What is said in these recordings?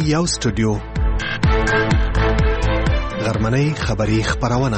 یو سټوډیو غرمنۍ خبری خبرونه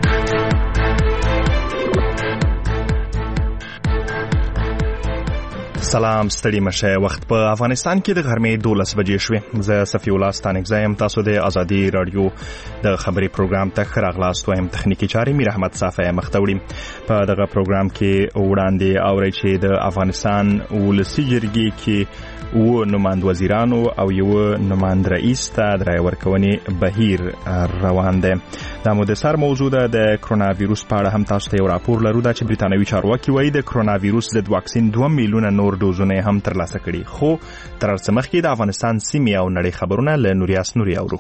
سلام ستړي مشه. وخت په افغانستان کې د غرمې 12 بجې شوې. زه صفي الله ستانکزایم. تاسو د ازادي رادیو د خبري پروګرام ته راغلاست. وایم تخنیکی چاري میر احمد صافی مختوړي. په دغه پروګرام کې وړاندې اوري چې د افغانستان ولسی جرګې کې و نماند وزیرانو او یو نماند رئیس ته د رای ورکونې بهیر روان دی. دا مو د سر موضوع ده. د کرونا وایروس په اړه هم تاسو ته یو راپور لرو دا چې بریتانوي چارواکي وایي د کرونا وایروس ضد واکسین 2 میلیونه نور دوزونه هم ترلاسه کړي. خو تر څه مخکې د افغانستان سیمې او نړۍ خبرونه له نوریاس نوري اورو.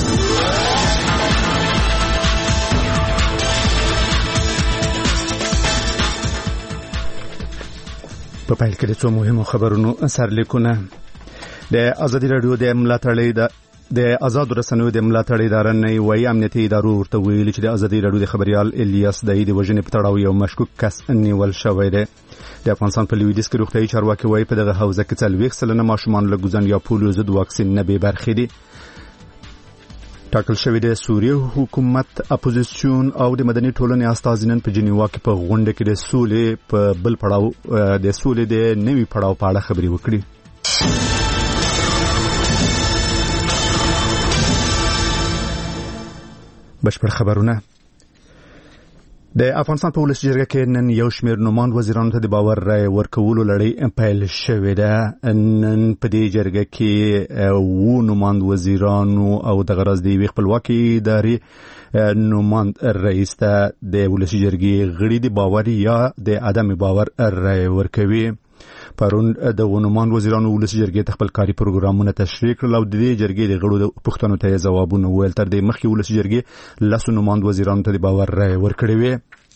په پیل کې د څو مهمو خبرونو سرلیکونه. د ازادي رادیو د ملاتړۍ د آزاد رسنیو د ملاتړ اداره نه وایي امنیتي ادارو ورته ویلي چې د ازادي رادیو د خبريال الیاس دای د وژنې په تړاو یو مشکوک کس نیول شوی دی. د افغانستان په لویدیځ کې روغتیايي چارواکي وایي په دغه حوزه کې 40 سلنه ماشومان له ګوزن یا پولیو ضد واکسین نه بې برخې دي. ټاکل شوی د سوریه حکومت اپوزیسیون او د مدني ټولنې استازینن په جنیوا کې په غونډه کې د سولې په بل پړاو د سولې د نوي پړاو په اړه خبري وکړي. بشپړ خبرونه. د افغانستان په ولسی جرګه کې نن یو شمېر نوماند وزیرانو ته د باور رای ورکولو لړۍ پیل شوې ده. نن په دې جرګه کې و نوماند وزیرانو او د غرض د خپلواکي ادارې نوماند رئیس ته د ولسی جرګې غړي د باور یا د عدم باور رای ورکوي. پرون د ونومان وزیرانو ولسی جرګې ته خپل کاري پروګرامونه تشریح کړل او د دې جرګې د غړو د پښتنو ته ځوابونه ویل. تر دې مخکې ولسی جرګې لاسو نوماند وزیرانو ته د باور رای ورکړی وي.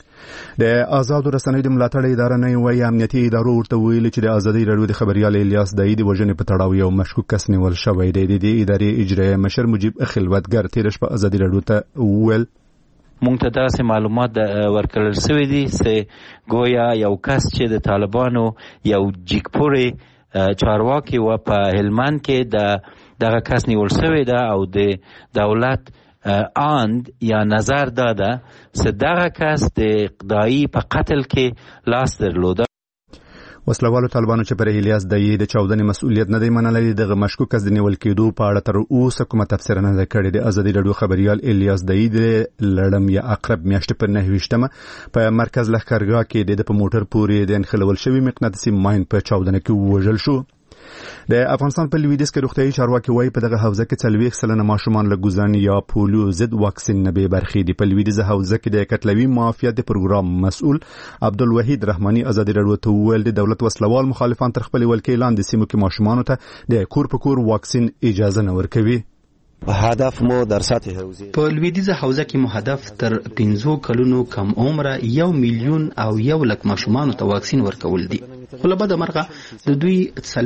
د آزاد رسنیو د ملاتړ اداره نه وایي امنیتي ادارو ورته ویلي چې د ازادي رادیو د خبريال الیاس دای د وژنې په تړاو یو مشکوک کس نیول شوی دی. د ادارې اجرایي مشر مجيب خلوتګر تیر شپه ازادي رادیو ته ویل مونږ ته داسې معلومات ورکړل شوی دي چې گویا یو کس چې د طالبانو یو جګپوري چارواکي و په هلمند کې دغه کس نیول شوی ده او د دولت آند یا نظر داده چې دغه کس د اقدایی په قتل کې لاس درلوده. وسلوالو طالبانو چې پر الیاس دای د چاودنې مسؤلیت نه دی منلای. دغه مشکوک کس د نیول کېدو په اړه تر اوسه کومه تفسیر نه ده کړې. د ازادي رادیو خبريال الیاس دای د لړم یا اقرب میاشتې په 9 په مرکز لښکرګاه کې د په موټر پورې د انخلول شوی مقناطیسي ماین په چاودنه کې وژل شو. د افغانستان په لویدیځ کې روغتیايي چارواکي وایي په دغه حوزه کې 40 سلنه ماشومان له ګوزن یا پولیو ضد واکسین نه بې برخې دي. په لویدیځ حوزه کې د کتلوي معافیت د پروګرام مسؤل عبدالوحید رحماني ازادي رادیو ته ویل د دولت وسلوال مخالفان تر خپل ولکې لاندې سیمو کې ماشومان ته د کور په کور واکسین اجازه نه ورکوي. هدف مو در سطح حوزه په لویدیځه حوزه کې مو هدف تر 15 کلونو کم عمره 1 میلیون او 1 لک ماشومان ته واکسین ورکول دي. خو له بده مرغه د دوی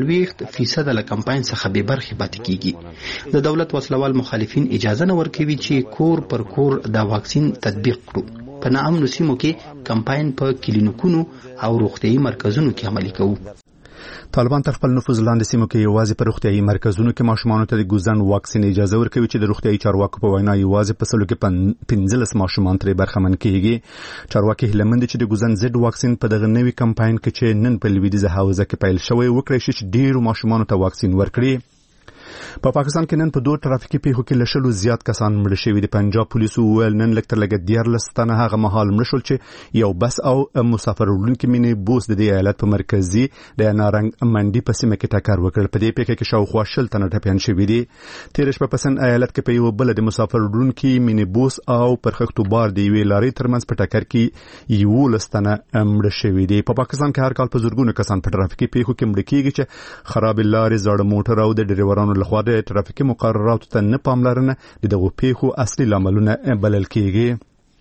40% له کمپاین څخه به برخه پاتې کیږي. د دولت وسلوال مخالفین اجازه نه ورکوي چې کور پر کور دا واکسین تطبیق کړو. په ناامنو سیمو کې کمپاین په کلینیکونو او روغتيایي مرکزونو کې عملي کوي. طالبان تر خپل نفوذ لاندې سیمو کې یوازې په روغتيایي مرکزونو کې ماشومان ته د ګوزن واکسین اجازه ورکوي چې د روغتيایي چارواکو په وینا یوازې په سلو کې 15 ماشومان ترې برخمن کیږي. چارواکي هلمند چې د ګوزن ضد واکسین په دغه نوي کمپاین کې چې نن په لویدیځه حوزه کې پیل شوی وکړي چې ډیرو ماشومان ته واکسین ورکړي. په پاکستان کې نن په 2 ټرافیکي پیښو کې لشلو زیات کسان مړ شوي دي. پنجاب پولیسو ویل نن لکه 14 تنه هغه مهال مړ شول چې یو بس او مسافر وړونکي مینی بوس د دې ایالت په مرکزي د نارنګ منډي په سیمه کې ټکر وکړ. په دې پیښه کې شاوخوا 20 تنه ټپيان شوي دي. تیر شپه په سن ایالت کې په یو بل د مسافر وړونکي مینی بوس او پرخښتو بار دی وی لاري ترمنځ په ټکر کې یو لستنه مړ شوي دي. په پاکستان کې هر کال په زورګونو کسان په ټرافیکي پیښو کې مړ کیږي چې خراب لارې زړه موټر او د ډرایورانو لخوا د ټرافیکي مقرراتو ته نه پاملرنه د دغه پیښو اصلي لاملونه بلل کیږي.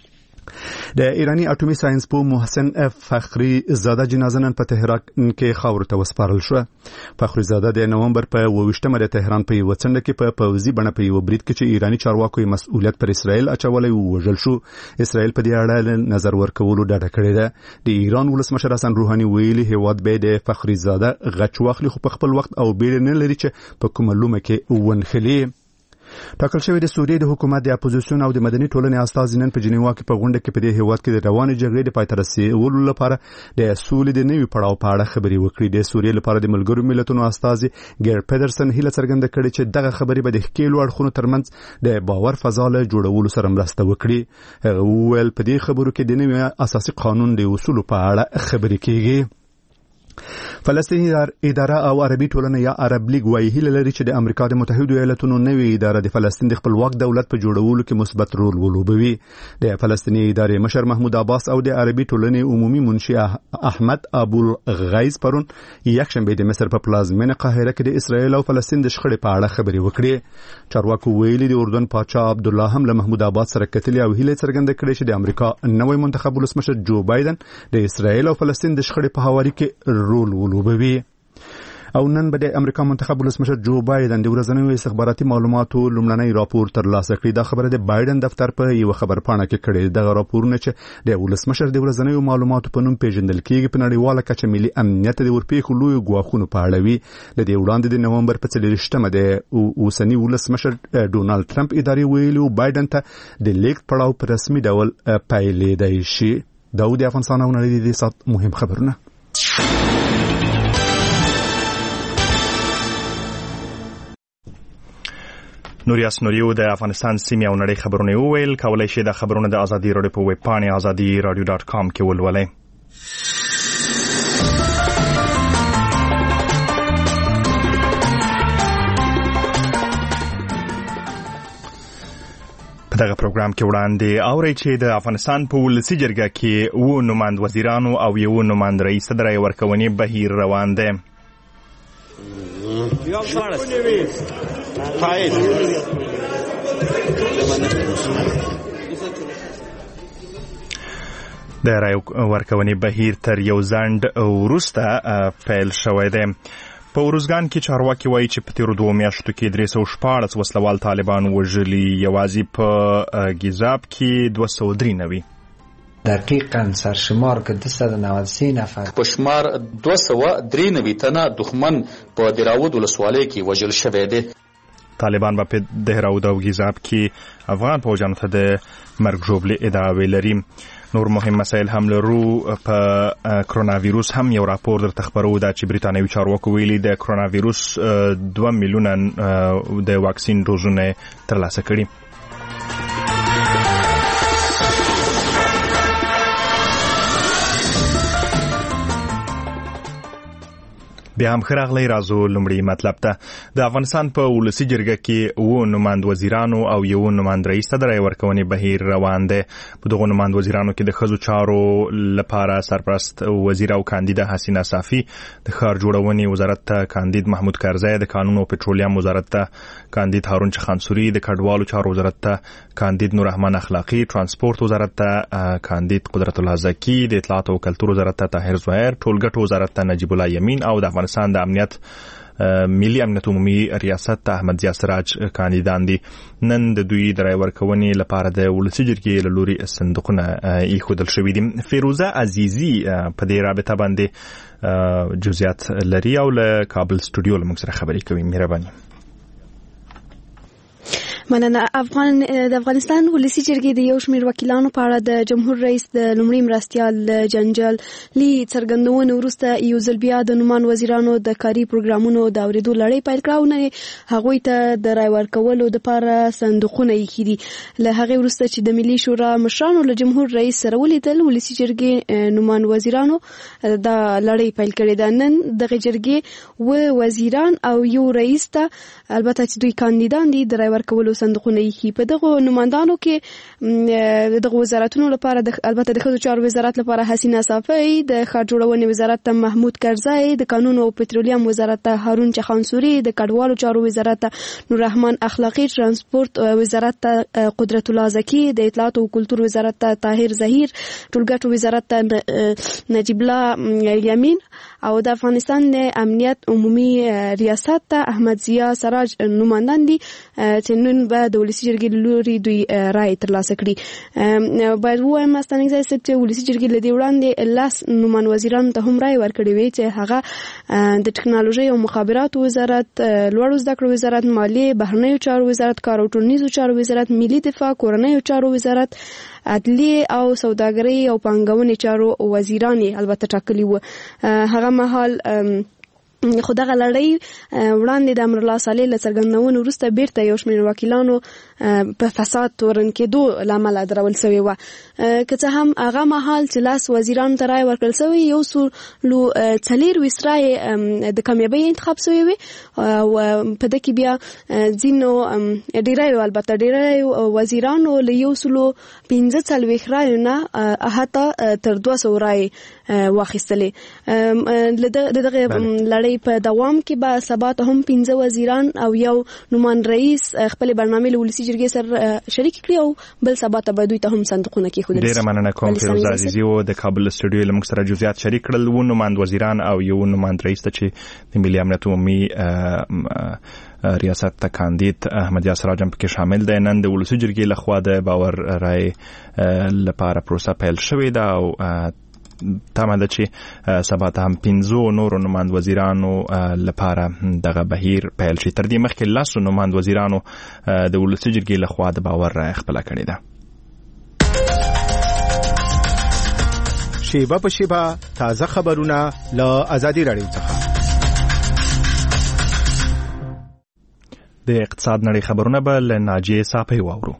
د ایرانی اټومي ساينس پوه محسن فخری زاده جنازه نن په تهران کې خاور ته وسپارل شو. فخری زاده د نومبر په 28مه د تهران په یو څنډه کې په پوځي بڼه په یو برید کې چې ایرانی چارواکو مسؤلیت پر اسرائیل اچولای وژل شو. اسرائیل په دې اړه نظر ورکولو ډاډه کړی ده. د ایران ولسمشر حسن روحاني ویلي هیواد به د فخری زاده غچ واخلي خو په خپل وخت او بیړه نه لري چې په کومه لومه کې ونخلي. ټاکل شوی د سوریې د حکومت د اپوزیسیون او د مدني ټولنې استازي نن په جنیوا کې په غونډه کې په دې هیواد کې د روانې جګړې د پای ته رسیدلو لپاره د سولې د نوي پړاو په اړه خبرې وکړې. د سوریې لپاره د ملګرو ملتونو استازي ګیر پیډرسن هیله څرګنده کړې چې دغه خبرې به د ښکېلو اړخونو ترمنځ د باور فضا له جوړولو سره مرسته وکړي. هغه وویل په دې خبرو کې د نوي اساسي قانون د اصولو په اړه خبرې کېږي. فلسطینی اداره او عربي ټولنه یا عرب لیگ وايي هیله لري چې د امریکا د متحده ایالاتونو نوې اداره د فلسطین د خپلواک دولت په جوړولو کې مثبت رول ولوبوي. د فلسطینی ادارې مشر محمود عباس او د عربي ټولنې عمومي منشي احمد ابو الغیظ پرون یکشنبه د مصر په پلازمینه قاهره کې د اسرائیل او فلسطین د شخړې په اړه خبرې وکړې. چارواکو ویلي د اردن پاچا عبد الله هم له محمود عباس سره کتلي او هیله څرګنده کړې چې د امریکا نوې منتخب ولسمشر جو بایدن د اسرائیل او فلسطین د شخړې په هواري کې رول ولوبوي. او نن به د امریکا منتخب ولسمشر جو بایدن د ورځنیو استخباراتي معلوماتو لومړنی راپور ترلاسه کړی. دا خبره د بایدن دفتر په یو خبرپاڼه کې کړې. دغه راپورونه چې د ولسمشر د ورځنیو معلوماتو په نوم پیژندل کیږي په نړیواله کچه ملي امنیت د ورپېښو لوی ګواښونو په اړه وي. د دې وړاندې د نومبر په 24مه د اوسنی ولسمشر ډونالد ټرمپ ادارې ویلي بایدن ته د لیک پړاو په رسمي ډول پیلېدای شي. دا د افغانستان او نړۍ د سات مهم خبرونه. نوریاس نوریو د افغانستان سیمې او نړۍ خبرونه وویل. کولای شئ د خبرونه د ازادي رادیو په ویب پاڼې azadiradio.com کې ولولئ. په دغه پروګرام کې وړاندې اورئ چې د افغانستان په ولسي جرګه کې 7 نماند وزیرانو او 1 نماند رئیس د رای ورکونې بهیر روان دی. د رای ورکونې بهیر تر یو ځنډ وروسته پیل شوی دی. په ارزګان کې چارواکي وایي چې په تیرو 2 میاشتو کې 314 وسلوال طالبان وژلي. یوازې په ګیزاب کې 293 دقیقاً سرشمار که 293 نفر په شمار 293 تنه دښمن په دراود ولسوالۍ کې وژل شوی دی. طالبان په دهراود او ګیزاب کې افغان پوځیانو ته د مرګ ژوبلې ادعاوې لري. نور مهم مسایل هم لرو. په کرونا ویروس هم یو راپور درته خبرو دا چې بریتانیوي چارواکو ویلي د کرونا ویروس 2 میلیونه د واکسین ډوزونه ترلاسه کړي. بیا هم خراغلی رازو لمړی مطلب ته. د افغانستان په ولسی جرګه کې 7 نماند وزیرانو او 1 نماند رئیس ته د رای ورکونې بهیر روان دی. په دغه نماند وزیرانو کې د ښځو چارو لپاره سرپرست وزیر او کاندیده حسینه صافی، د ښار جوړونې وزارت ته کاندید محمود کارزی، د قانون او پټرولیم وزارت ته کاندید هارون چخانسوري، د کډوالو چارو وزارت ته کاندید نور رحمان اخلاقی، ترانسپورت وزارت ته کاندید قدرت الله زکی، د اطلاعات او کلتور وزارت ته طاهر زهیر، ټولګټو وزارت ته نجیب الله یمین او د افغانستان د امنیت ملي امنیت عمومي ریاست ته احمد ضیا سراج کاندیدان دي. نن د دوی د رای ورکونې لپاره د ولسی جرګې له لوري صندوقونه ایښودل شوي دي. فیروزه عزیزي په دې رابطه باندې جزئیات لري او له کابل سټوډیو له موږ سره خبرې کوي. مهرباني. مننه. د افغانستان ولسی جرګې د یو شمېر وکیلانو په اړه د جمهور رئیس د لومړي مرستیال جنجال لی څرګندونې وروسته یو ځل بیا د نومان وزیرانو د کاري پروګرامونو د اورېدو لړۍ پیل کړه او نه هغوی ته د رای ورکولو دپاره صندوقونه ایښي دي. له هغې وروسته چې د ملي شورا مشرانو له جمهور رئیس سره ولیدل، ولسی جرګې نومان وزیرانو دا لړۍ پیل کړې ده. نن دغه جرګې 7 وزیران او 1 رئیس ته، البته چې دوی کاندیدان دي، د رای ورکولو صندوقونه یې په دغه نمائندانو کې دغه وزارتونو لپاره البته د ښځو چارو وزارت لپاره حسینه صافی، د ښار جوړونې وزارت ته محمود کرزی، د قانون او پټرولیم وزارت ته هارون چخانسوري، د کډوالو چارو وزارت ته نور رحمان اخلاقی، ترانسپورت وزارت ته قدرت الله زکی، د اطلاعات او کلتور وزارت ته طاهر ظهیر، ټولګټو وزارت ته نجیب الله یمین او د افغانستان د امنیت عمومي ریاست ته احمد ضیا سراج نمائندان دي چې نن به د ولسی جرګې لوري دوی رائے ترلاسه کړي. باید ووایم استانګ ځای چې ولسی جرګې له دې وړاندې لاس نومان وزیرانو ته هم رائے ورکړې وي چې هغه د ټکنالوژي او مخابراتو وزارت، لوړو زده کړو وزارت، مالیې، بهرنیو چارو وزارت، کار او ټولنیزو چارو وزارت، ملي دفاع، کورنیو چارو وزارت، عدلیه او سوداګرۍ او پانګونې چارو وزیران البته ټاکلي وو. هغه مهال خو دغه لړۍ وړاندې د امرالله صالح له څرګندونو وروسته بیرته یو شمېر وکیلانو په فساد تورن کېدو له امله درول سوې وه. که څه هم هغه مهال چې لاس وزیرانو ته رایې ورکړل سوې، 140 رایې د کامیابۍ انتخاب سوې وې او په ده کې بیا ځینو ډېری وزیرانو له 145 رایو نه حتی تر 200 رایې واخیستلې. د دغه لړۍ په دوام کې به سبا ته هم 15 وزیران او یو نومان رئیس خپل برنامه له ولسی جرګې سره شریک کړي او بل سبا ته به دوی ته هم صندوقونه کېښودل شي. ډېره مننه کوم فیروزه عزیزي و د کابل سټوډیو له موږ سره جزئیات شریک کړل. و نوماند وزیران او یو نوماند رئیس ته چې د ملي امنیت عمومي ریاست ته کاندید احمد ضیا سراج هم پکې شامل دی. نن د ولسی جرګې لخوا د باور رایې لپاره پروسه پیل شوې ده او تمه ده چې سبا ته هم 15 نورو نوماند وزیرانو لپاره دغه بهیر پیل شي. تر دې مخکې 10 نوماند وزیرانو د ولسی جرګې لخوا د باور رایه خپله کړې ده. شیبه په شیبه تازه خبرونه له ازادي راډیو څخه. د اقتصاد نړۍ خبرونه به له ناجیې صافی واورو.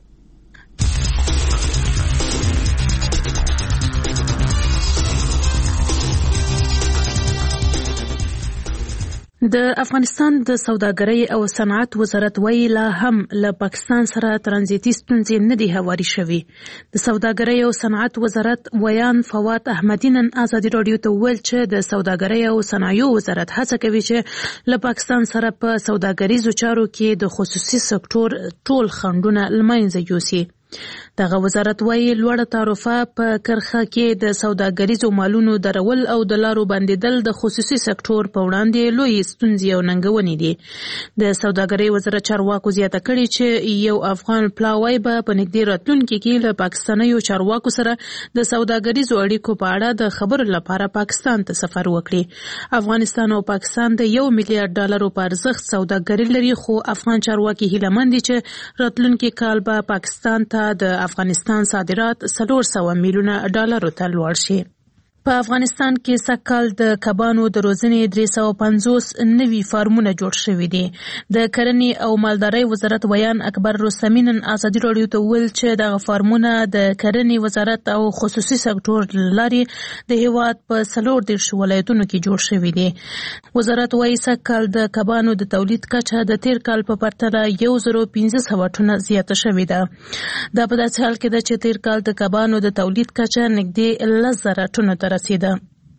د افغانستان د سوداګرۍ او صنعت وزارت وایي لا هم له پاکستان سره ترانزیتي ستونزې نه دي هواري شوي. د سوداګرۍ او صنعت وزارت ویان فواد احمدی نن ازادي راډیو ته وویل چې د سوداګرۍ او صنایعو وزارت هڅه کوي چې له پاکستان سره په سوداګریزو چارو کې د خصوصي سکتور ټول خنډونه له منځه یوسي. دغه وزارت وایي لوړه تعرفه په کرخه کې د سوداګریزو مالونو درول او د لارو بندیدل د خصوصي سکتور په وړاندې لوی ستونزې او ننګونې دي. د سوداګرۍ وزارت چارواکو زیاته کړې چې یو افغان پلاوی به په نږدې راتلونکي کې له پاکستانیو چارواکو سره د سوداګریزو اړیکو په اړه د خبرو لپاره پاکستان ته سفر وکړي. افغانستان او پاکستان د $1 میلیارډ په ارزښت سوداګري لري، خو افغان چارواکي هیله مند دي چې راتلونکي کال به پاکستان ته د افغانستان صادرات $400 میلیونه ته لوړ شي. په افغانستان کې سږکال د کبانو د روزنې 350 نوي فارمونه جوړ شوي دي. د کرنې او مالدارۍ وزارت ویان اکبر رستمي نن ازادي راډیو ته وویل چې دغه فارمونه د کرنې وزارت او خصوصي سکتور له لارې د هیواد په 14 ولایتونو کې جوړ شوي دي. وزارت وایي سږکال د کبانو د تولید کچه د تیر کال په پرتله 1500 ټنه زیاته شوې ده. دا په داسې حال کې ده چې تیر کال د کبانو د تولید کچه نږدې 10,000 ټنو ته رسیده.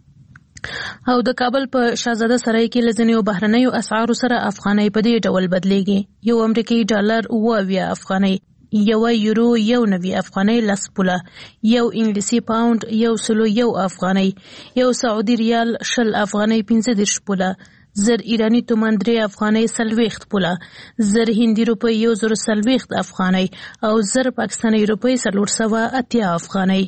او د کابل په شاهزاده سرای کې لزنیو بهرنیو اسعارو سره افغانۍ په دې ډول بدلیږي. یو امریکایي ډالر 20 افغانۍ، یو یورو 1 افغانۍ 10 پوله، یو انګلیسي پاوند 101 افغانۍ، یو سعودي ریال 20 افغانۍ 15 پوله، زر ایرانی تومان 3 افغانۍ 40 پوله، زر هندي روپۍ 140 افغانۍ او زر پاکستاني روپۍ 480 افغانۍ.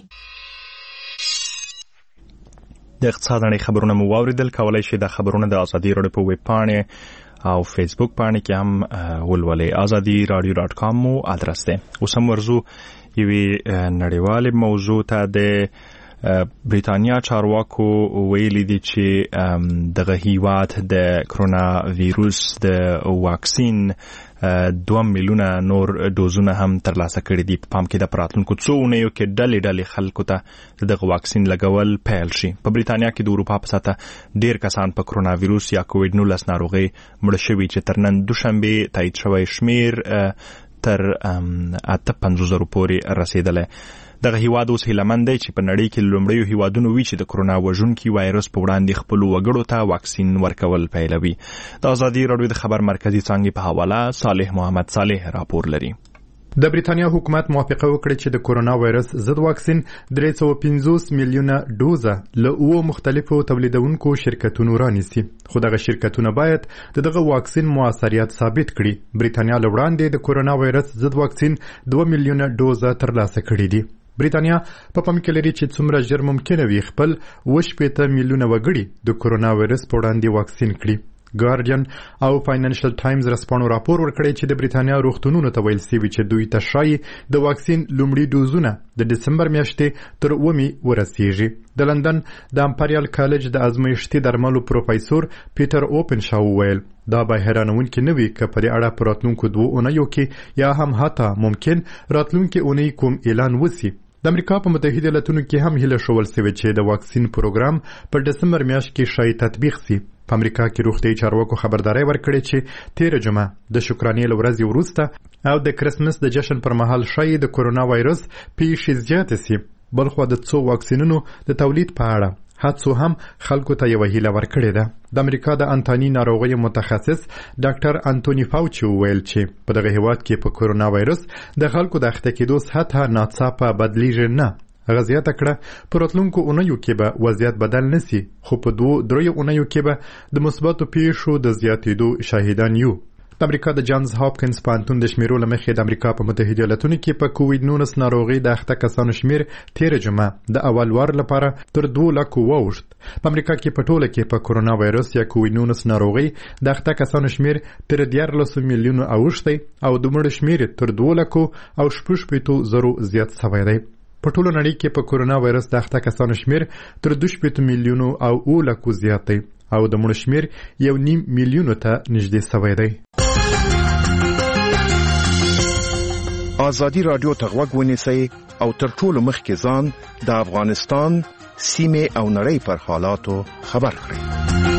د اقتصاد نړۍ خبرونه مو واوریدل. کولای شئ د خبرونه د ازادي راډیو په ویب پاڼې او فیسبوک پاڼې کې هم ولولئ. azadi.radio.com مو ادرس دی. اوس هم ورزو یوې نړیوالې موضوع ته. د بریتانیا چارواکو ویلي دي چې دغه هیواد د کرونا ویروس د واکسین 2 میلیونه نور دوزونه هم ترلاسه کړي دي. په پام کې د راتلونکو څو اونیو کې ډلې خلکو ته دغه واکسین لګول پیل شي. په بریتانیا کې د اروپا په سطح ډیر کسان په کرونا ویروس یا کووډ 19 ناروغي مړ شوي چې تر نن دوشنبه تایید شوی شمیر تر 850,000 پورې رسیدلی. دغه هیواد اوس هیلهمند دی چې په نړۍ کې لومړیو هیوادونو وي چې د کرونا وژونکي وایرس په وړاندې خپلو وګړو ته واکسین ورکول پیلوي. د ازادي راډیو د خبر مرکزي څانګې په حواله صالح محمد صالح راپور لري. د بریتانیا حکومت موافقه وکړه چې د کرونا وایرس ضد واکسین 350 میلیونه ډوزه له مختلفو تولیدونکو شرکتونو رانیسي، خو دغه شرکتونه باید دغه واکسین موثریت ثابت کړي. بریتانیا له وړاندې د کرونا وایرس ضد واکسین 2 میلیونه ډوزه ترلاسه کړي دي. بریتانیا په پام کې لري چې څومره ژر ممکنه وي خپل 80 میلیونه وګړي د کرونا وایرس په وړاندې واکسین کړي. ګارډین او فاینانشل ټایمز رسپانو راپور ورکړی چې د بریتانیا روغتونونو ته ویل سوي چې دوی ته شایي د واکسین لومړي ډوزونه د دسمبر میاشتې تر 9 ورسیږي. د لندن د امپریال کالج د ازمایښتي درملو پروفیسور پیټر اوپنشاو ویل دا به حیرانونکې نه وي که په دې اړه په راتلونکو 2 اونیو کې یا هم حتی ممکن راتلونکې اونۍ کوم اعلان وسي. د امریکا په متحده ایالاتونو کې هم هیله شول سوي چې د واکسین پروګرام په دسمبر میاشت کې شایي تطبیق سي. په امریکا کې روغتیايي چارواکو خبرداري ورکړې چې 13 جمعه د شکرانې ورځې وروسته او د کرسمس د جشن پر مهال شایي د کرونا وایرس پیښې زیاتې سي. بلخو د څو واکسینونو د تولید په اړه هڅو هم خلکو ته یو هیله ورکړې ده. د امریکا د انتاني ناروغي متخصص ډاکټر انټونی فاوچي ویل چې په دغه هیواد کې په کرونا وایرس د خلکو د اخته کېدو سطح ناڅاپه بدلیږي نه. غزیاته کړه په راتلونکو اونیو کې به وضعیت بدل نسی، خو په 2-3 اونیو کې به د مثبتو پیښو د زیاتېدو شاهدان یو. د امریکا د جانز هاپکینز پوهنتون د شمیرو له مخې د امریکا په متحده ایالاتونو کې په کووډ 19 ناروغي د اخته کسانو شمیر 13 جمعه د اول وار لپاره تر 2 لک واوښت. په امریکا کې په ټوله کې په کرونا وایرس یا کووډ 19 ناروغي د اخته کسانو شمیر تر 14 میلیونه اوښتي او د مړو شمیر تر 2 لک او 6.0 زیات شوی دی. په ټوله نړۍ کې په کرونا وایرس د اخته کسانو شمیر تر 2 میلیونه او 9 لک زیات دی او د مړو شمیر 1.5 میلیونه ته نږدې شوی دی. ازادي راډیو ته غوږ ونیسئ او تر ټولو مخکې ځان د افغانستان سیمې او نړۍ پر حالاتو خبر کړئ.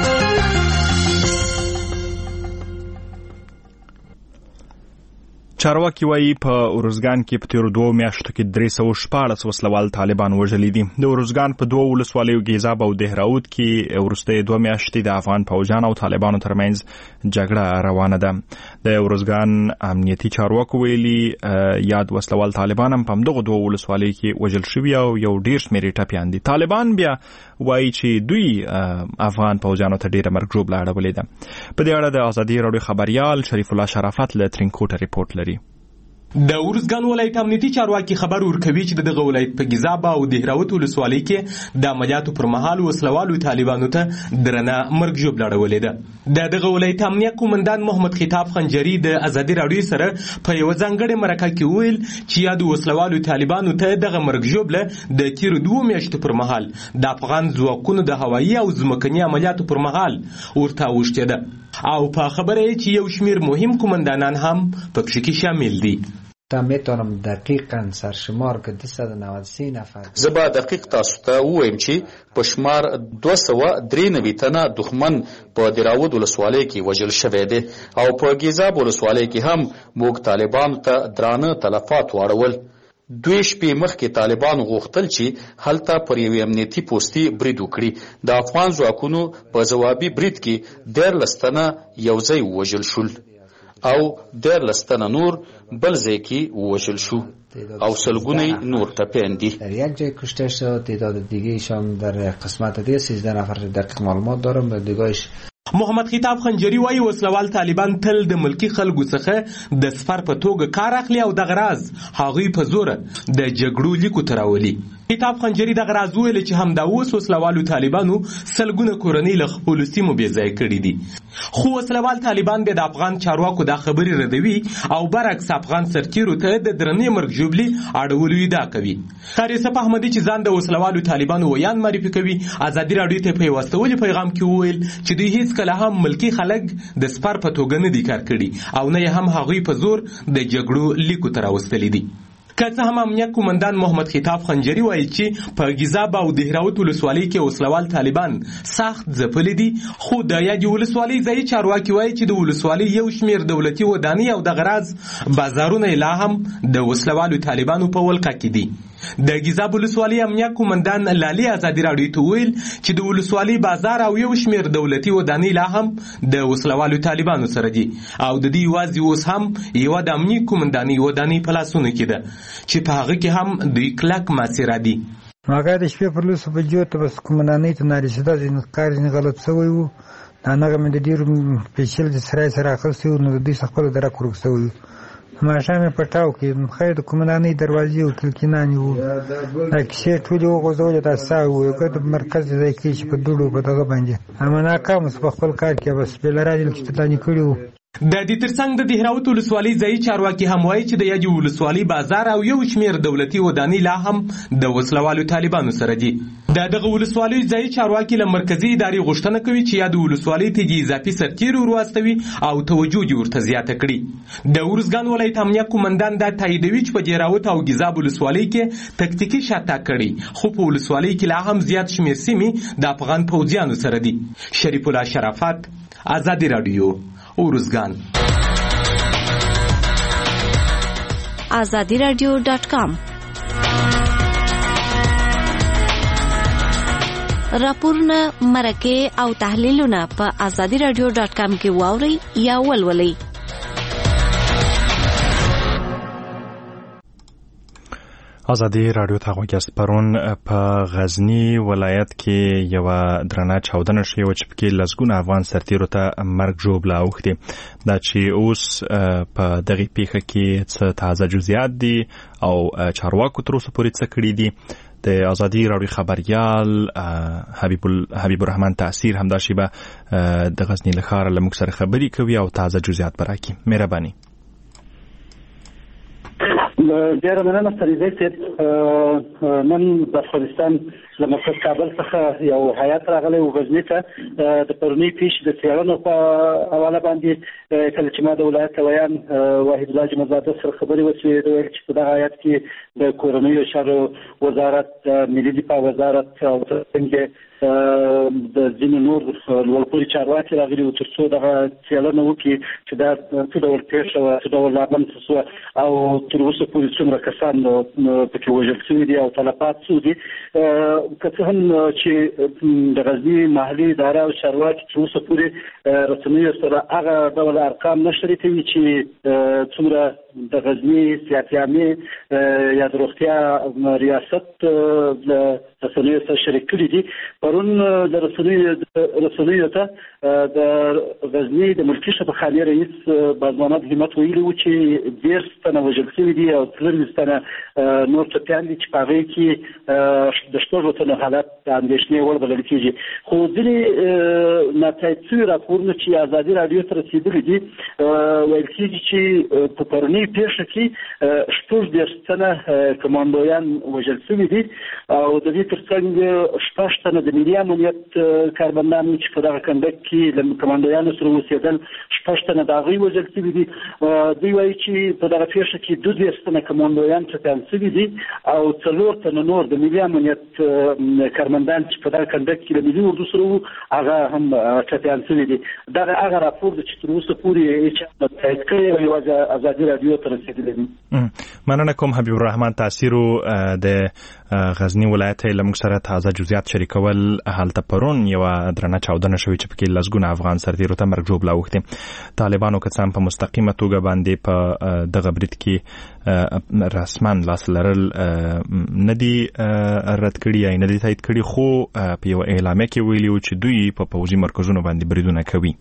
چارواکي وایي په اروزګان کې په تیرو 2 میاشتو کې 314 وسلوال طالبان وژلي دي. د اروزګان په 2 ولسوالیو ګیزاب او دهراود کې وروستۍ 2 میاشتې د افغان پوځیانو او طالبانو ترمنځ جګړه روانه ده. د اروزګان امنیتي چارواکو ویلي یاد وسلوال طالبان هم په دغه 2 ولسوالیو کې وژل شوي او یو ډیر شمېر ټپیان دي. طالبان بیا وایي چې دوی افغان پوځیانو ته ډیره مرګ ژوبله اړولې ده. په دې اړه د ازادي راډیو خبريال شریف الله شرافت له ترینکوټ ریپورت لري. د اورزګان ولایت امنیتي چارواکي خبر ورکوي چې دغه ولایت په ګیزاب او دهراوت ولسوالۍ کې د عملیاتو پر مهال وسلوالو طالبانو ته درنه مرګ ژوبله اړولې ده. دغه ولایت امنیه قومندان محمد خطاب خنجری د ازادي راډیو سره په یو ځانګړي مرکه کې ویل چې یاد وسلوالو طالبانو ته دغه مرګ ژوبله د تیر 2 میاشتو پر مهال د افغان ځواکونو د هوایي او ځمکني عملیاتو پر مهال ورته اوښتې ده او په خبره چې یو شمیر مهم قومندانان هم پکې کې شامل دي. تا میتونم دقیقاً سرشمار که 293 نفر زبا دقیق تاسو ته وایم چې په شمار 293 تنه دښمن په دراود ولسوالۍ کې وژل شوی دی او په ګیزاب ولسوالۍ کې هم موږ طالبانو ته درانه تلفات واړول. 2 شپې مخکې طالبانو غوښتل چې هلته پر یو امنیتي پوستي برید وکړي. د افغان ځواکونو په ځوابي برید کې 13 تنه یو ځای ووژل شول او 13 تنه نور بل ځای کې ووژل شو او سلګونه نور ټپیان دي. در یک جای کشته شد. تعداد دیگه ایشان در قسمت دیگه 13 نفر دقیق معلومات دارم. به دیگهش محمد خطاب خنجری وایي وسلوال طالبان تل د ملکی خلکو څخه د سفر په توګه کار اخلي او دغه راز هغوی په زوره د جګړو لیکو ته راولي. خطاب خنجری دغه راز ویل چې همدا اوس وسلوالو طالبانو سلګونه کورنۍ له خپلو سیمو بې ځای کړي دي. خو وسلوال طالبان د افغان چارواکو دا خبرې ردوي او برعکس افغان سرتیرو ته د درنې مرګ ژوبلې اړولو ادعا کوي. قاری صف احمدي چې ځان د وسلوالو طالبانو ویان معرفي کوي ازادي راډیو ته په واستولي پیغام کې وویل چې دوی هیڅ کله هم ملکی خلک د سپر په توګه نه دي کار کړي او نه هم هغوی په زور د جګړو لیکو ته راوستلي دي. که څه هم امنیت قومندان محمد خطاب خنجری وایي چې په ګیزاب او دهراوت ولسوالۍ کې وسلوال طالبان سخت ځپلي دي، خو د یادې ولسوالۍ ځایي چارواکي وایي چې د ولسوالۍ یو شمېر دولتي ودانۍ او د غراز بازارونه لا هم د وسلوالو طالبانو په ولکه کې دي. د ګیزاب ولسوالۍ امنیت قومندان لالي ازادي راډیو ته ویل چې د ولسوالۍ بازار او یو شمېر دولتي ودانۍ لا هم د وسلوالو طالبانو سره دي او د دې یوازې اوس هم یوه د امنیت قومندانۍ ودانۍ په لاسونو کې ده چې په هغه کې هم دوی کلک محاصره دي. هغه د شپې پر لوسو بجو ته بس قومندانۍ ته نارسېده ځینې کار ځینې غلط شوی و، هغه مې د ډېرو پیچل د سرای سره اخیستی و، نو د دوی څخه خپله درک ورک شوی و. ماښام یې په ټاو کې خیر د قومندانۍ دروازې و کلکینانې وو، دا کیسې ټولې وغورځولې، دا ساه وویل که د مرکز ځای کې چې په دوړو په دغه باندې اما ناکام اوس په خپل کار کې بس بې له راجل چې تدانې کړي وو. د دې ترڅنګ د دهراوت ولسوالۍ ځایي چارواکي هم وایي چې د یادې ولسوالۍ بازار او یو شمېر دولتي ودانۍ لا هم د وسلوالو طالبانو سره دي. د دغه ولسوالۍ ځایي چارواکي له مرکزي ادارې غوښتنه کوي چې یادې ولسوالۍ ته دې اضافي سرتیري ور واستوي او توجه دې ورته زیاته کړي. د ارزګان ولایت امنیت قومندان دا تاییدوي چې په دهراوت او ګیزاب ولسوالۍ کې تکتیکي شاتګ کړي، خو په ولسوالۍ کې لا هم زیات شمېر سیمې د افغان پوځیانو سره دي. شریف الله شرافت، ازادي راډیو، ارزګان. azadiradio.com راپورونه، مرکې او تحلیلونه په azadiradio.com کې واورئ یا ولولئ. ازادي راډیو ته غوږ پرون په غزنی ولایت کې یو درنه چاودنه شوې و چې پکې لسګونه افغان سرتیرو ته مرګ ژوبله اوښتې. دا چې اوس په دغه پیښه کې څه تازه جزئیات دي او چارواکو تر اوسه پورې څه کړي دي، د ازادي راډیو خبريال حبیب الرحمن تاثیر همدا شیبه د غزنی له ښاره له موږ سره خبرې کوي او تازه جزئیات به راکړي. مهرباني. ډېره مننه سریزی صاحب. نن د افغانستان له مرکز کابل څخه یو هیات راغلی و غزني ته د پرونۍ پیښې د څېړنو په حواله باندې. کله چې ما د ولایت ویان واحد الله جمعزاده سره خبرې وشوې، د ویل چې په دغه هیات کې د کورنیو چارو وزارت، ملي دفاع وزارت او څنګه د ځینې نور لوړپوړي چارواکي راغلي وو تر څو دغه څېړنه وکړي چې دا څه ډول پیښه وه، څه ډول رامنځته شوه او تر اوسه پورې څومره کسان پکې وژل شوي دي او تلفات شوي دي. که څه هم چې د غزني محلي اداره او چارواکي تر اوسه پورې رسنیو سره هغه ډول ارقام نه شریکوي چې څومره د غزني صحتیامې یا د روغتیا ریاست له رسنیو سره شریک کړي دي. پرون د رسنیو ته د غزني د ملکي شفاخانې رئیس بازمحمد همت ویلي و چې 10 تنه وژل شوي دي او 40 تنه نور ټپیان دي چې په هغې کې د 6 تنو حالت د اندېښنې وړ بلل کېږي. خو ځینې ناتایید شوي راپورونه چې ازادي راډیو ته رسېدلي دي ویل کېږي چې په پرونۍ پیښه کې 10 تنه کمانډویان وژل شوي دي او د دې ترڅنګ 6 تنه د ملي امنیت کارمندان چې په دغه کنډک کې له کمانډویانو سره اوسېدل 6 تنه د هغوی وژل شوي دي. دوی وایي چې په دغه پیښه کې 12 تنه کمانډویان ټپیان شوي دي او 4 تنه نور د ملي امنیت کارمندان چې په دغه کنډک کې له ملي اردو سره وو هغه هم ټپیان شوي دي. دغه هغه راپور دی چې تر اوسه پورې هېچا تایید کړی او یوازې ازادي راډیو ته رسېدلی دی. مننه کوم حبیب الرحمن تاثیرو د غزنی ولایت له موږ سره تازه جزئیات شریکول. هلته پرون یو درنه چاودنه شوې چې پکې لسګونه افغان سرتیرو ته مرګ ژوبله اوښتې. طالبانو که څه هم په مستقیمه توګه باندې په دغه برید کې رسماً لاس لرل نه دي رد کړي یا نه دي تایید کړي، خو په یوه اعلامیه کې ویلي و چې دوی په پوځي مرکزونو باندې بریدونه کوي.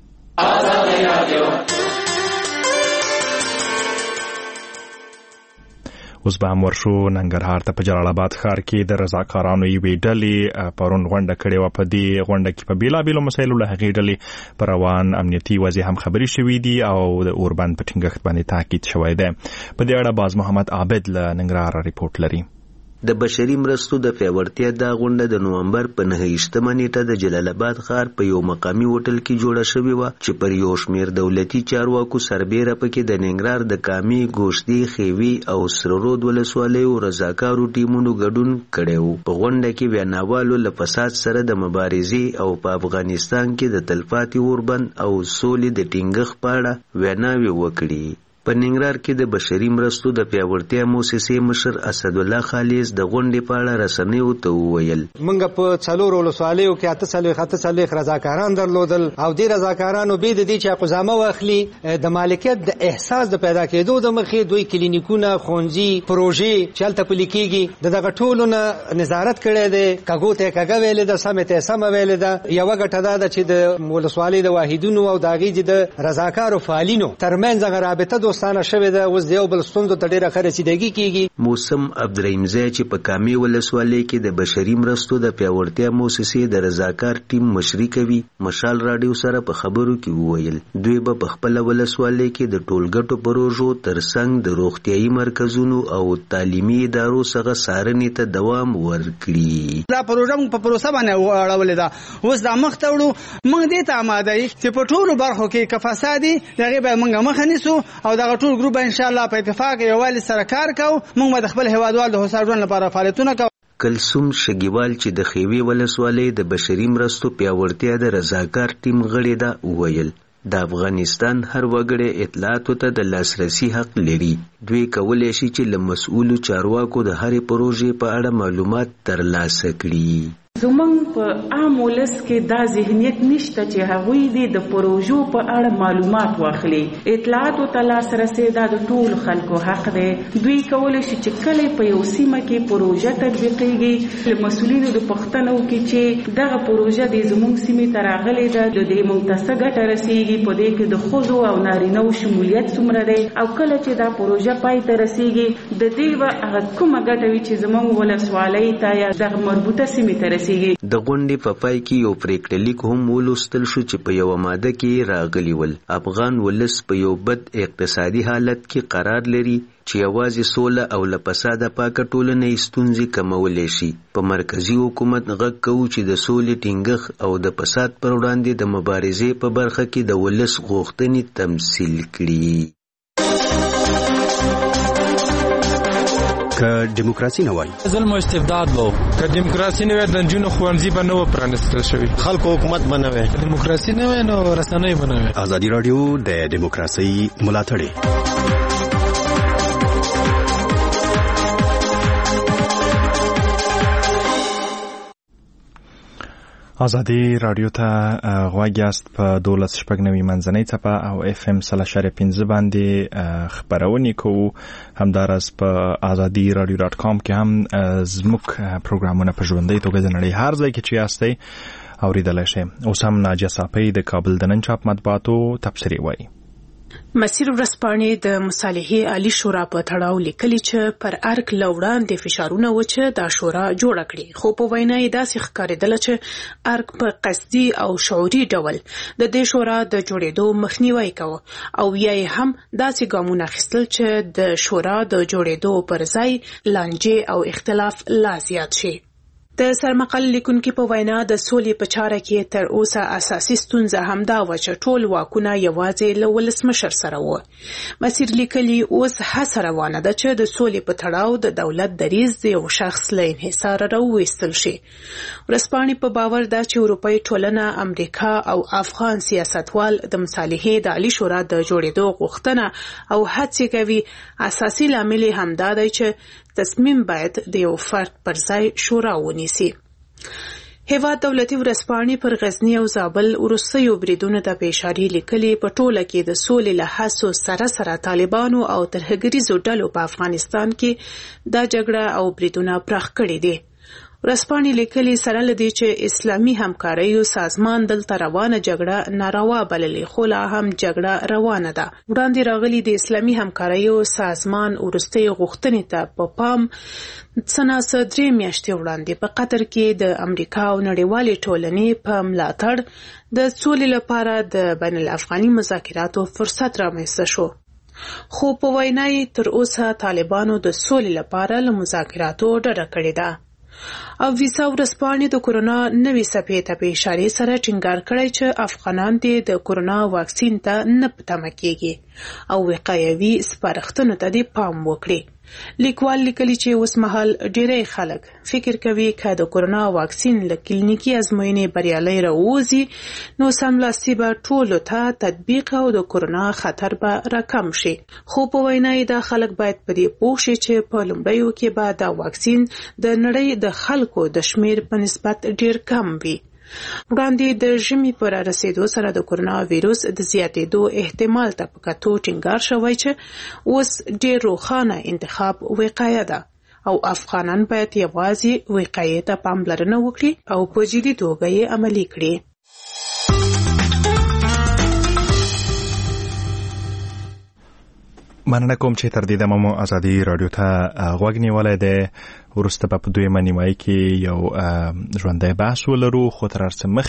اوس به هم ورشو ننګرهار ته. په جلال آباد ښار کې د رضاکارانو یوې ډلې پرون غونډه کړې وه. په دې غونډه کې په بېلابېلو مسایلو له هغې ډلې په روان امنیتي وضع هم خبرې شوي دي او د اوربند په ټینګښت باندې تاکید شوی دی. په دې اړه باز محمد عابد له ننګرهاره ریپورټ لري. د بشري مرستو د پیاوړتیا دا غونډه د نومبر په 9 نیټه د جلال آباد ښار په یو مقامي هوټل کې جوړه شوې وه چې پر یو شمېر دولتي چارواکو سربیره پکې د ننګرهار د کامې، ګوشتي، خیوي او سره رود ولسوالیو رضاکارو ټیمونو ګډون کړی و. په غونډه کې ویناوالو له فساد سره د مبارزې او په افغانستان کې د تلپاتې اوربند او سولې د ټینګښت په اړه ویناوې وکړي. په ننګرهار کې د بشري مرستو د پیاوړتیا موسسې مشر اسدالله خالص د غونډې په اړه رسنیو ته وویل: موږ په 4 ولسوالیو کې 48 رضاکاران درلودل او دې رضاکارانو به د دې چې قزامه واخلي د مالکیت د احساس د پیدا کېدو د مخې دوی کلینیکونه، ښوونځي، پروژې چلته پلي کېږي دغه ټولو نه نظارت کړی دی. کاګو ته کاګه ویلې ده، سمې ته سمه ویلې ده. یوه ګټه دا ده چې د ولسوالۍ د واحدونو او د هغې د رضاکارو فعالینو ترمنځ هغه رابطه دوستانه شوې ده. اوس د یو بل ستونزو ته ډېره ښه رسیدګي کېږي. موسم عبدالرحیمزی چې په کامې ولسوالۍ کې د بشري مرستو د پیاوړتیا موسسې د رضاکار ټیم مشري کوي، مشال راډیو سره په خبرو کې وویل دوی به په خپله ولسوالۍ کې د ټولګټو پروژو ترڅنګ د روغتیایي مرکزونو او تعلیمي ادارو څخه څارنې ته دوام ورکړي. دا پروژه موږ په پروسه باندې اړولې ده. اوس دا مخ ته وړو. موږ دې ته آماده یو چې په ټولو برخو کې که فساد وي د هغې باید موږ مخه نیسو او دغه ټول ګروپ ان شاء الله په اتفاق یووالي سره کار کوو. موږ به د خپل هیوادوالو د هوسا ژوند لپاره فعالیتونه کوو. کلثوم شګیوال چې د خیوي ولسوالۍ د بشري مرستو پیاوړتیا د رضاکار ټیم غړی ده وویل د افغانستان هر وګړی اطلاعاتو ته د لاسرسي حق لري. دوی کولی شي چې له مسؤلو چارواکو د هرې پروژې په اړه معلومات ترلاسه کړي. زمونږ په عام ولس کې دا ذهنیت نشته چې هغوی دې د پروژو په اړه معلومات واخلي. اطلاعاتو ته لاسرسی دا د ټولو خلکو حق دی. دوی کولی شي چې کله په یو سیمه کې پروژه تطبیقیږي له مسؤلینو د پوښتنه وکړي چې دغه پروژه د زموږ سیمې ته راغلې ده، د دې موږ ته څه ګټه رسیږي، په دې کې د ښځو او نارینه‌و شمولیت څومره دی، او کله چې دا پروژه پای ته رسیږي د دې به هغه کومه ګټه وي چې زموږ ولسوالۍ ته یا دغه مربوطه سیمې ته رسیږي. د غونډې په پای کې یو پریکړه لیک هم ولوستل شو چې په یوه ماده کې راغلي ول افغان ولس په یو بد اقتصادي حالت کې قرار لري چې یوازې سوله او له فساده پاکه ټولنه یې ستونزې کمولی شي. په مرکزي حکومت غږ کوو چې د سولې ټینګښت او د فساد پر وړاندې د مبارزې په برخه کې د ولس غوښتنې تمثیل کړي. که دیموکراسي نه وای ظلم او استبداد وو، که دیموکراسي نه وای د نجونو ښوونځي به نه و پرانیستل شوي، خلکو حکومت به نه وای، دیموکراسي نه وای نو رسنۍ به نه وای. ازادي راډیو د دیموکراسي ملاتړ ازادي رادیو ته غوږ یاست په 12.9 منځنۍ څپه او FM 3.5 باندې خبرونه کوو. همدارس په azadi.radio.com کې هم زموږ پروګرامونه په ژوندۍ توګه د نړۍ هر ځای کې چې یاستئ اوریدلای شئ. اوس هم ناجیه صافی د کابل د نن چاپ مطبوعاتو تبصرې وایي. مسیر ورځپاڼې د مصالحې عالی شورا په تړاو لیکلي چې پر ارګ لوړاندې فشارونه و چې دا شورا جوړه کړي، خو په وینا یې داسې ښکارېدله چې ارګ په قصدي او شعوري ډول د دې شورا د جوړېدو مخنیوی کوي او یا یې هم داسې ګامونه اخیستل چې د شورا د جوړېدو پر ځای لانجې او اختلاف لا زیات شي. د سرمقال لیکونکي په وینا د سولې په چاره کې تر اوسه اساسي ستونزه همدا و چې ټول واکونه یوازې له ولسمشر سره و. مسیر لیکلي اوس هڅه روانه ده چې د سولې په تړاو د دولت دریځ د یو شخص له انحصار راوویستل شي. ورځپاڼې په باور ده چې اروپایي ټولنه، امریکا او افغان سیاستوال د مصالحې د عالی شورا د جوړېدو غوښتنه او هڅې کوي. اساسي لامل همدا دی چې تصمیم باید د یو فرد پر ځای شورا ونیسي. هیواد دولتي ورځپاڼې پر غزني او زابل وروستیو بریدونو ته په اشاره لیکلي په ټوله کې د سولې له هڅو سره سره طالبانو او ترهګریزو ډلو په افغانستان کې دا جګړه او بریدونه پراخ کړي دي. ورځپاڼې لیکلي سره لدی چې اسلامي همکاریو سازمان دلته روانه جګړه ناروا بللې، خو لا هم جګړه روانه ده. وړاندې راغلي د اسلامي همکاریو سازمان وروستۍ غوښتنې ته په پام څناسه 3 میاشتې وړاندې په قطر کې د امریکا او نړیوالې ټولنې په ملاتړ د سولې لپاره د بین الافغاني مذاکراتو فرصت رامنځته شو. خو په وینا یې تر اوسه طالبانو د سولې لپاره له مذاکراتو ډډه کړې ده. او ویسا ورسپانې د کورونا نوې څپې ته په اشاره سره ټینګار کړی چې افغانان دې د کورونا واکسین ته نه په تمه کېږي او وقایوي سپارښتنو ته دې پام وکړي. لیکوال لیکلي چې اوس مهال ډېری خلک فکر کوي که د کورونا واکسین له کلینیکي ازموینې بریالۍ راووځي نو سملاسي به ټولو ته تطبیق او د کورونا خطر به راکم شي. خو په وینا یې دا خلک باید په دې پوه شي چې په لومړیو کې به دا واکسین د نړۍ د خلکو د شمیر په نسبت ډېر کم وي. وړاندې د ژمي پر رسیدو سره د کورونا ویروس د زیاتېدو احتمال ته په کتو ټینګار شوی چې اوس ډېر روښانه انتخاب وقایه ده او افغانان باید یوازې وقایې ته پاملرنه وکړي او په جدي توګه یې عملي کړي. مننه کوم چې تر دې دمه مو ازادي رادیو ته غوږ نیولی دی. وروسته په دویمه نیمایي کې یو ژوندی بحث ولرو، خو تر هر څه